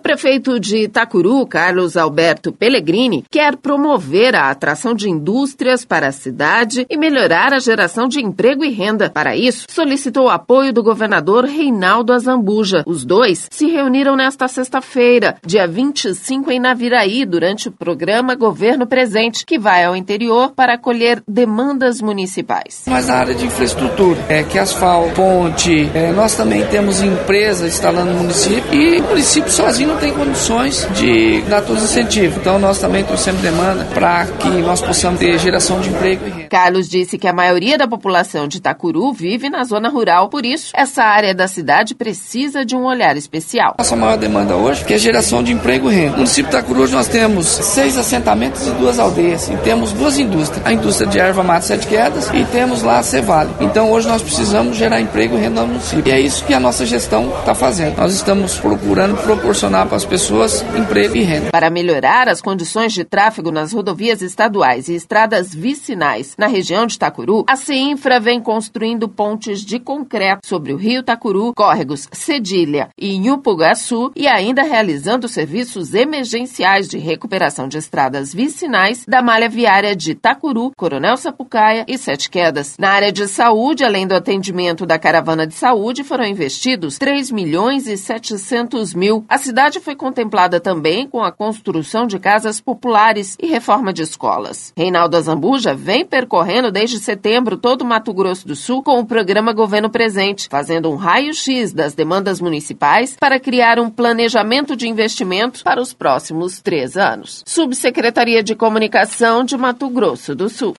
prefeito de Itacuru, Carlos Alberto Pellegrini, quer promover a atração de indústrias para a cidade e melhorar a geração de emprego e renda. Para isso, solicitou o apoio do governador Reinaldo Azambuja. Os dois se reuniram nesta sexta-feira, dia 25, em Naviraí, durante o programa Governo Presente, que vai ao interior para acolher demandas municipais. Mas na área de infraestrutura, que asfalto, ponte, nós também temos empresas instalando no município e o município sozinho não tem condições de dar todos os incentivos. Então nós também trouxemos demanda para que nós possamos ter geração de emprego e renda. Carlos disse que a maioria da população de Itacuru vive na zona rural, por isso essa área da cidade precisa de um olhar especial. Nossa maior demanda hoje é a geração de emprego e renda. No município de Itacuru hoje nós temos 6 assentamentos e 2 aldeias e temos 2 indústrias. A indústria de erva mata 7 quedas e temos lá a Cevale. Então hoje nós precisamos gerar emprego e renda no município. E é isso que a nossa gestão está fazendo. Nós estamos procurando proporcionar para as pessoas emprego e renda. Para melhorar as condições de tráfego nas rodovias estaduais e estradas vicinais na região de Itacuru, a CEINFRA vem construindo pontes de concreto sobre o rio Itacuru, córregos Cedilha e Inhupugaçu e ainda realizando serviços emergenciais de recuperação de estradas vicinais da malha viária de Itacuru, Coronel Sapucaia e Sete Quedas. Na área de saúde, além do atendimento da caravana de saúde, foram investidos 3.700.000. A cidade foi contemplada também com a construção de casas populares e reforma de escolas. Reinaldo Azambuja vem percorrendo desde setembro todo o Mato Grosso do Sul com o programa Governo Presente, fazendo um raio-x das demandas municipais para criar um planejamento de investimento para os próximos 3 anos. Subsecretaria de Comunicação de Mato Grosso do Sul.